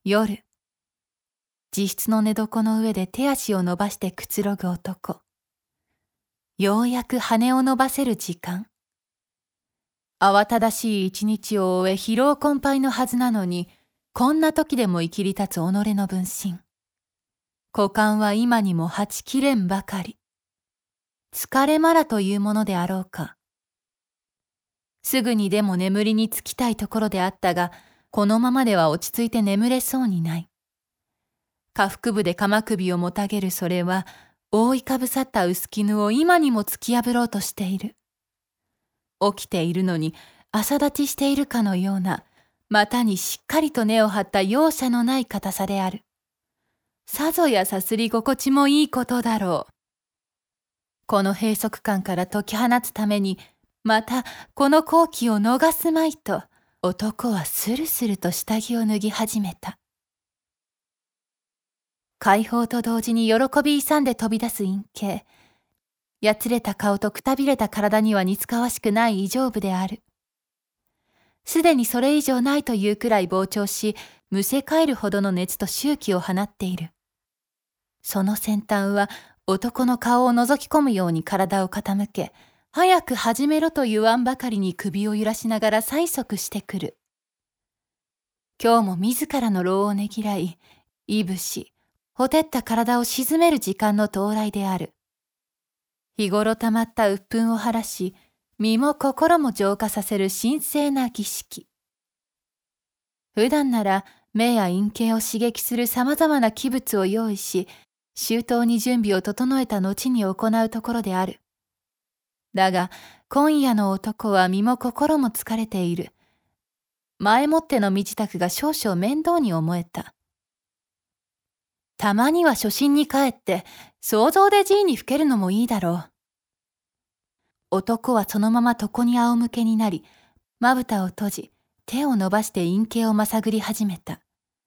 夜、自室の寝床の上で手足を伸ばしてくつろぐ男。ようやく羽を伸ばせる時間。慌ただしい一日を終え疲労困憊のはずなのに、こんな時でも生きり立つ己の分身。股間は今にもはちきれんばかり。疲れまらというものであろうか。すぐにでも眠りにつきたいところであったが、このままでは落ち着いて眠れそうにない。下腹部で鎌首をもたげるそれは、覆いかぶさった薄絹を今にも突き破ろうとしている。起きているのに朝立ちしているかのような、股にしっかりと根を張った容赦のない硬さである。さぞやさすり心地もいいことだろう。この閉塞感から解き放つために、またこの好機を逃すまいと、男はスルスルと下着を脱ぎ始めた。解放と同時に喜び勇んで飛び出す陰茎。やつれた顔とくたびれた体には似つかわしくない異常部である。すでにそれ以上ないというくらい膨張し、むせ返るほどの熱と臭気を放っている。その先端は男の顔を覗き込むように体を傾け、早く始めろと言わんばかりに首を揺らしながら催促してくる。今日も自らの労をねぎらい、いぶし、ほてった体を沈める時間の到来である。日頃たまった鬱憤を晴らし、身も心も浄化させる神聖な儀式。普段なら目や陰茎を刺激する様々な器物を用意し、周到に準備を整えた後に行うところである。だが、今夜の男は身も心も疲れている。前もっての身支度が少々面倒に思えた。たまには初心に帰って、想像でGにふけるのもいいだろう。男はそのまま床に仰向けになり、まぶたを閉じ、手を伸ばして陰茎をまさぐり始めた。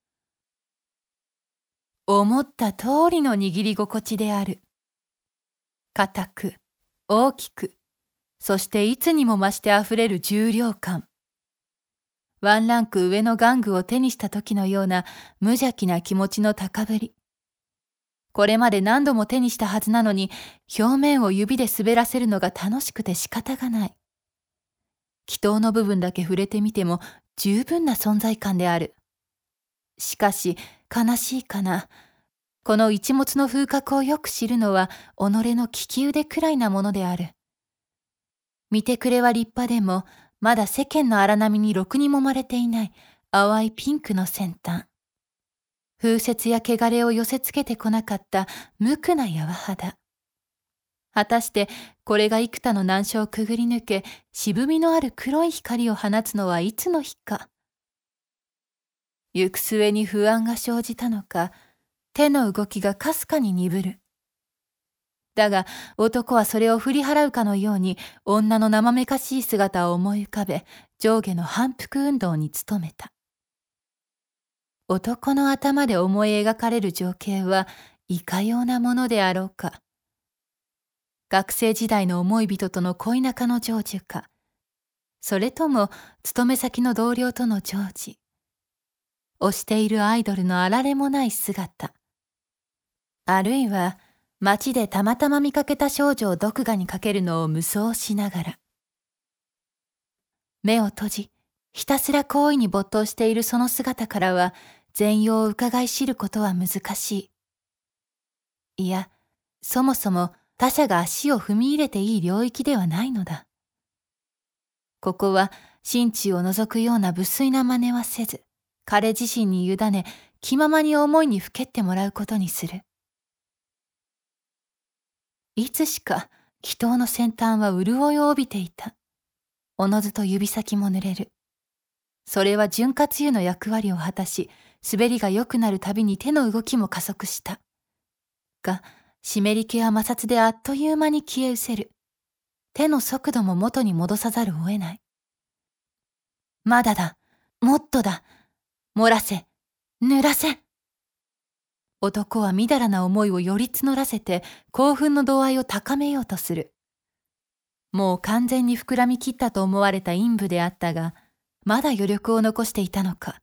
思った通りの握り心地である。固く、大きく、そしていつにも増してあふれる重量感。ワンランク上の玩具を手にした時のような無邪気な気持ちの高ぶり。これまで何度も手にしたはずなのに、表面を指で滑らせるのが楽しくて仕方がない。気筒の部分だけ触れてみても十分な存在感である。しかし、悲しいかな。この一物の風格をよく知るのは、己の利き腕くらいなものである。見てくれは立派でも、まだ世間の荒波にろくに揉まれていない淡いピンクの先端。風雪や汚れを寄せつけてこなかった無垢な柔肌。果たしてこれが幾多の難所をくぐり抜け、渋みのある黒い光を放つのはいつの日か。行く末に不安が生じたのか、手の動きがかすかに鈍る。だが男はそれを振り払うかのように女の生めかしい姿を思い浮かべ、上下の反復運動に努めた。男の頭で思い描かれる情景はいかようなものであろうか。学生時代の思い人との恋仲の成就か、それとも勤め先の同僚との成就。推しているアイドルのあられもない姿。あるいは街でたまたま見かけた少女を毒牙にかけるのを無双しながら。目を閉じ、ひたすら行為に没頭しているその姿からは、全容を伺い知ることは難しい。いや、そもそも他者が足を踏み入れていい領域ではないのだ。ここは心中を覗くような無粋な真似はせず、彼自身に委ね、気ままに思いにふけってもらうことにする。いつしか、気筒の先端は潤いを帯びていた。おのずと指先も濡れる。それは潤滑油の役割を果たし、滑りが良くなるたびに手の動きも加速した。が、湿り気は摩擦であっという間に消え失せる。手の速度も元に戻さざるを得ない。まだだ、もっとだ、漏らせ、濡らせ。男はみだらな思いをより募らせて興奮の度合いを高めようとする。もう完全に膨らみきったと思われた陰部であったが、まだ余力を残していたのか、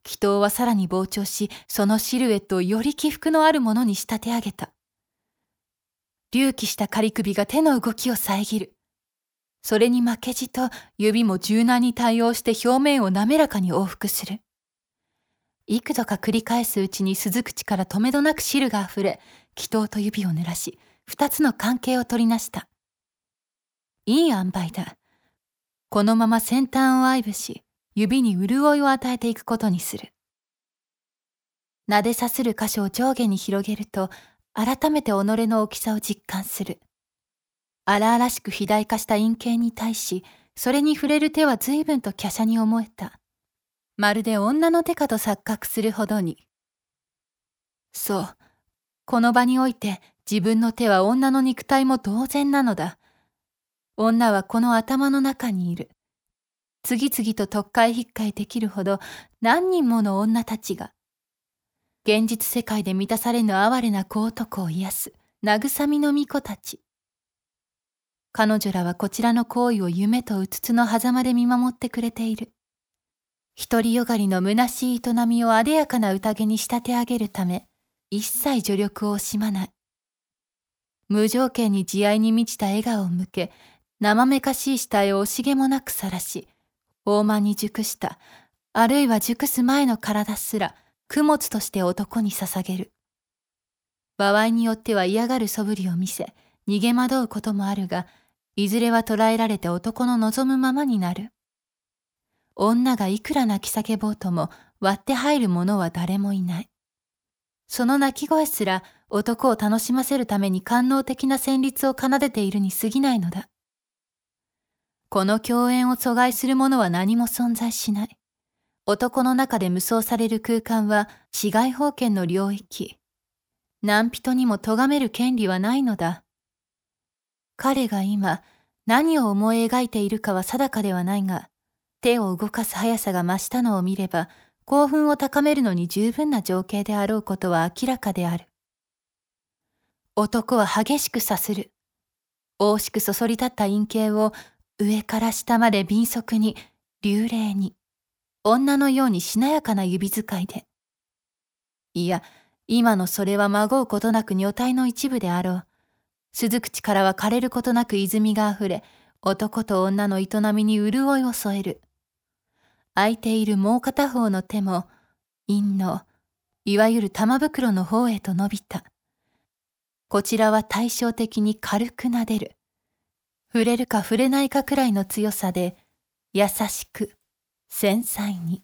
祈祷はさらに膨張し、そのシルエットをより起伏のあるものに仕立て上げた。隆起した仮首が手の動きを遮る。それに負けじと指も柔軟に対応して表面を滑らかに往復する。幾度か繰り返すうちに鈴口から止めどなく汁があふれ、祈祷と指を濡らし、二つの関係を取りなした。いい塩梅だ。このまま先端を愛撫し、指に潤いを与えていくことにする。撫でさする箇所を上下に広げると、改めて己の大きさを実感する。荒々しく肥大化した陰茎に対し、それに触れる手は随分と華奢に思えた。まるで女の手かと錯覚するほどに。そう、この場において自分の手は女の肉体も同然なのだ。女はこの頭の中にいる。次々と特会引っかえできるほど何人もの女たちが、現実世界で満たされぬ哀れな小男を癒す慰みの巫女たち。彼女らはこちらの行為を夢とうつつの狭間で見守ってくれている。独りよがりの虚しい営みをあでやかな宴に仕立て上げるため、一切助力を惜しまない。無条件に慈愛に満ちた笑顔を向け、生めかしい死体を惜しげもなく晒し、傲慢に熟した、あるいは熟す前の体すら、供物として男に捧げる。場合によっては嫌がる素振りを見せ、逃げ惑うこともあるが、いずれは捕らえられて男の望むままになる。女がいくら泣き叫ぼうとも割って入る者は誰もいない。その泣き声すら男を楽しませるために官能的な旋律を奏でているに過ぎないのだ。この共演を阻害するものは何も存在しない。男の中で無双される空間は治外法権の領域。何人にも咎める権利はないのだ。彼が今何を思い描いているかは定かではないが、手を動かす速さが増したのを見れば、興奮を高めるのに十分な情景であろうことは明らかである。男は激しくさする。大しくそそり立った陰茎を上から下まで敏速に、流麗に、女のようにしなやかな指使いで。いや、今のそれはまごうことなく女体の一部であろう。鈴口からは枯れることなく泉があふれ、男と女の営みに潤いを添える。空いているもう片方の手も、陰の、いわゆる玉袋の方へと伸びた。こちらは対照的に軽く撫でる。触れるか触れないかくらいの強さで、優しく、繊細に。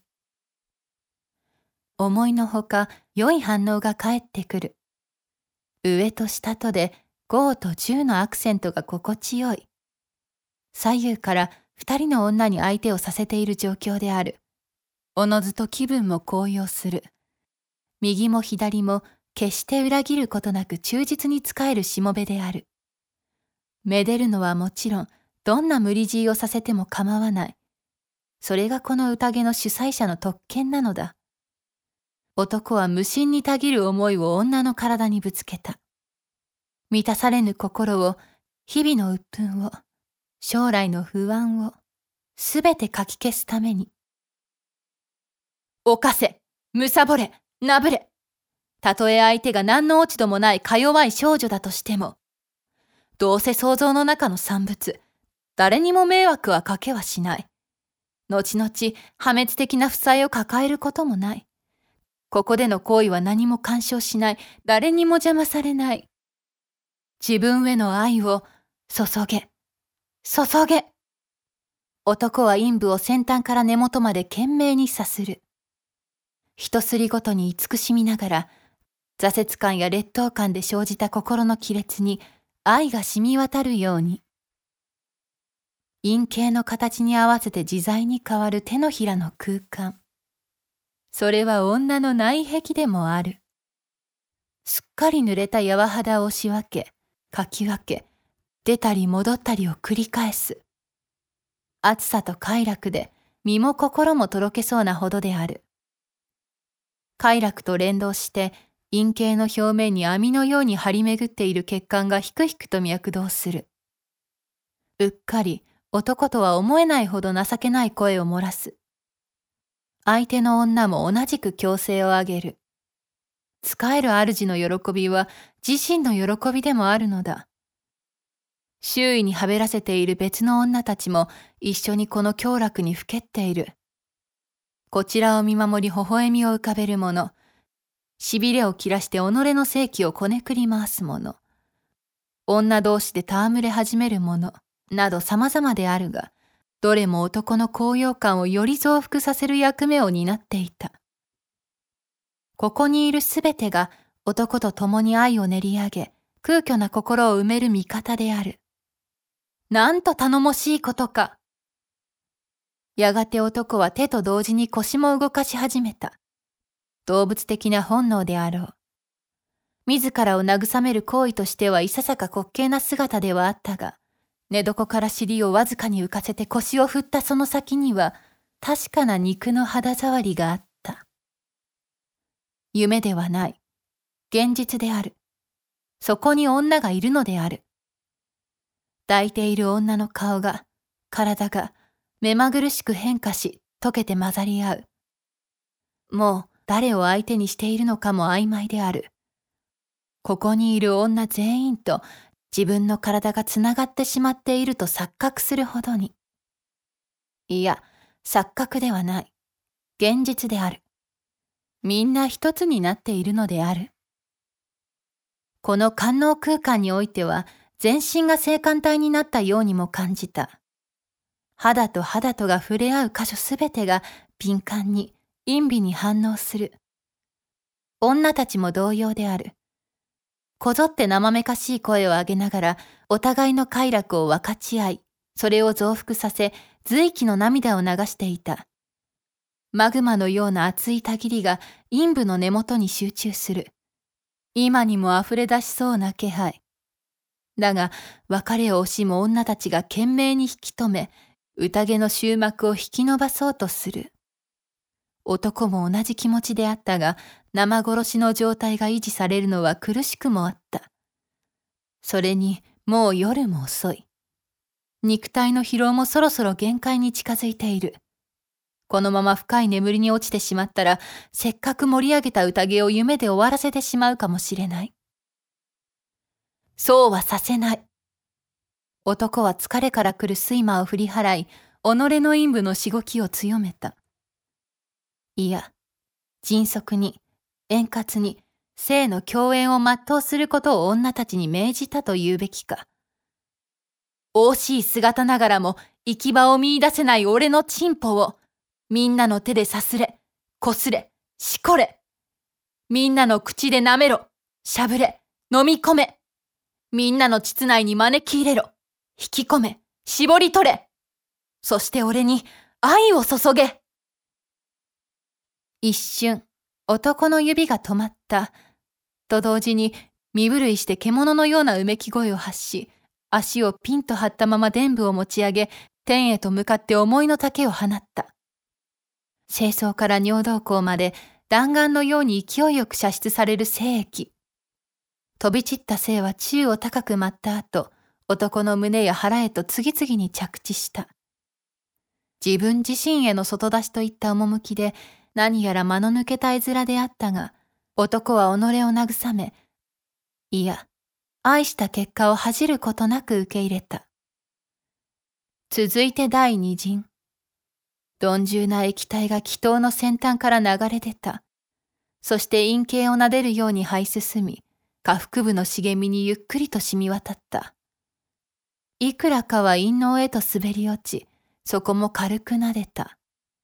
思いのほか良い反応が返ってくる。上と下とで5と10のアクセントが心地よい。左右から2人の女に相手をさせている状況である。おのずと気分も高揚する。右も左も決して裏切ることなく忠実に仕えるしもべである。めでるのはもちろん、どんな無理強いをさせても構わない。それがこの宴の主催者の特権なのだ。男は無心にたぎる思いを女の体にぶつけた。満たされぬ心を、日々の鬱憤を、将来の不安を、すべてかき消すために。犯せ、貪れ、なぶれ。たとえ相手が何の落ち度もないか弱い少女だとしても、どうせ想像の中の産物、誰にも迷惑はかけはしない。後々破滅的な負債を抱えることもない。ここでの行為は何も干渉しない。誰にも邪魔されない。自分への愛を注げ。注げ。男は陰部を先端から根元まで懸命にさする。一すりごとに慈しみながら、挫折感や劣等感で生じた心の亀裂に愛が染み渡るように。陰茎の形に合わせて自在に変わる手のひらの空間。それは女の内壁でもある。すっかり濡れた柔肌を押し分け、かき分け、出たり戻ったりを繰り返す。暑さと快楽で身も心もとろけそうなほどである。快楽と連動して陰茎の表面に網のように張り巡っている血管がひくひくと脈動する。うっかり男とは思えないほど情けない声を漏らす。 相手の女も同じく強勢を上げる。仕える主の喜びは自身の喜びでもあるのだ。周囲にはべらせている別の女たちも一緒にこの享楽にふけっている。こちらを見守り微笑みを浮かべる者、しびれを切らして己の性器をこねくり回す者、女同士で戯れ始める者、など様々であるが、どれも男の高揚感をより増幅させる役目を担っていた。ここにいるすべてが男と共に愛を練り上げ、空虚な心を埋める味方である。なんと頼もしいことか。やがて男は手と同時に腰も動かし始めた。動物的な本能であろう。自らを慰める行為としてはいささか滑稽な姿ではあったが、寝床から尻をわずかに浮かせて腰を振ったその先には、確かな肉の肌触りがあった。夢ではない。現実である。そこに女がいるのである。抱いている女の顔が、体が、目まぐるしく変化し、溶けて混ざり合う。もう誰を相手にしているのかも曖昧である。ここにいる女全員と自分の体がつながってしまっていると錯覚するほどに。いや、錯覚ではない。現実である。みんな一つになっているのである。この官能空間においては、全身が性感帯になったようにも感じた。肌と肌とが触れ合う箇所すべてが敏感に、陰微に反応する。女たちも同様である。こぞって生めかしい声を上げながら、お互いの快楽を分かち合い、それを増幅させ、随気の涙を流していた。マグマのような熱いたぎりが陰部の根元に集中する。今にも溢れ出しそうな気配。だが、別れを惜しむ女たちが懸命に引き止め、宴の終幕を引き伸ばそうとする。男も同じ気持ちであったが、生殺しの状態が維持されるのは苦しくもあった。それに、もう夜も遅い。肉体の疲労もそろそろ限界に近づいている。このまま深い眠りに落ちてしまったら、せっかく盛り上げた宴を夢で終わらせてしまうかもしれない。そうはさせない。男は疲れから来る睡魔を振り払い、己の陰部のしごきを強めた。いや、迅速に、円滑に、性の共演を全うすることを女たちに命じたと言うべきか。惜しい姿ながらも行き場を見出せない俺のチンポを、みんなの手でさすれ、こすれ、しこれ。みんなの口で舐めろ、しゃぶれ、飲み込め。みんなの膣内に招き入れろ、引き込め、絞り取れ。そして俺に愛を注げ。一瞬、男の指が止まった。と同時に身震いして獣のようなうめき声を発し、足をピンと張ったまま臀部を持ち上げ、天へと向かって思いの丈を放った。精巣から尿道口まで弾丸のように勢いよく射出される精液。飛び散った精は宙を高く舞った後、男の胸や腹へと次々に着地した。自分自身への外出しといった趣で、何やら間の抜けた絵面であったが、男は己を慰め、いや、愛した結果を恥じることなく受け入れた。続いて第二陣。鈍重な液体が気筒の先端から流れ出た。そして陰茎を撫でるように這い進み、下腹部の茂みにゆっくりと染み渡った。いくらかは陰嚢へと滑り落ち、そこも軽く撫でた。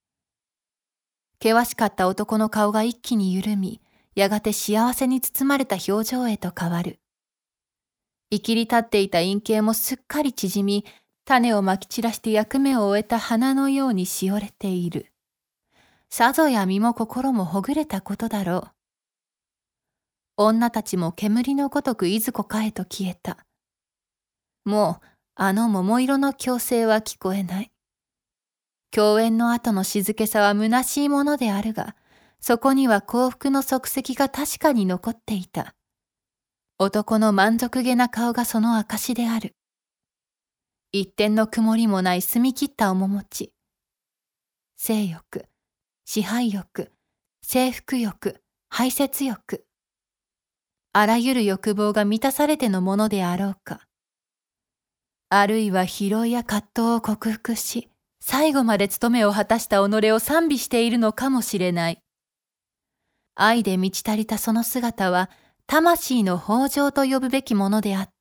険しかった男の顔が一気に緩み、やがて幸せに包まれた表情へと変わる。いきり立っていた陰茎もすっかり縮み、種をまき散らして役目を終えた花のようにしおれている。さぞや身も心もほぐれたことだろう。女たちも煙のごとくいずこかへと消えた。もうあの桃色の狂声は聞こえない。共演の後の静けさは虚しいものであるが、そこには幸福の足跡が確かに残っていた。男の満足げな顔がその証である。一点の曇りもない澄み切った面持ち。性欲、 支配欲、征服欲、排泄欲。あらゆる欲望が満たされてのものであろうか。あるいは疲労や葛藤を克服し、最後まで務めを果たした己を賛美しているのかもしれない。愛で満ち足りたその姿は、魂の豊穣と呼ぶべきものであった。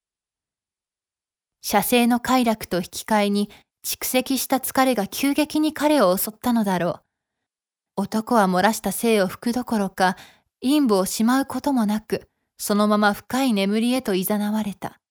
射精の快楽と引き換えに、蓄積した疲れが急激に彼を襲ったのだろう。男は漏らした精を拭くどころか、陰部をしまうこともなく、そのまま深い眠りへと誘われた。